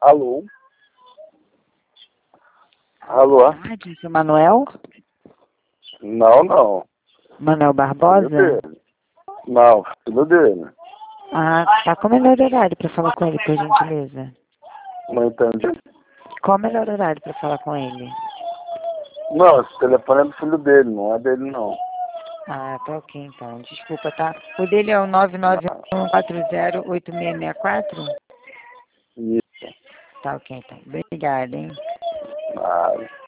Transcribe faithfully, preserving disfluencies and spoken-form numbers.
Alô? Alô? Boa tarde, seu Manuel? Não, não. Manuel Filho Barbosa? dele. Não, filho dele. Ah, tá. Qual é o melhor horário para falar com ele, por gentileza? Não entendi. Qual é o melhor horário para falar com ele? Não, esse telefone é do filho dele, não é dele, não. Ah, tá ok, então. Desculpa, tá? O dele é o nove nove um quatro zero oito seis seis quatro? Isso. Tá ok, então. Obrigada, hein? Ah,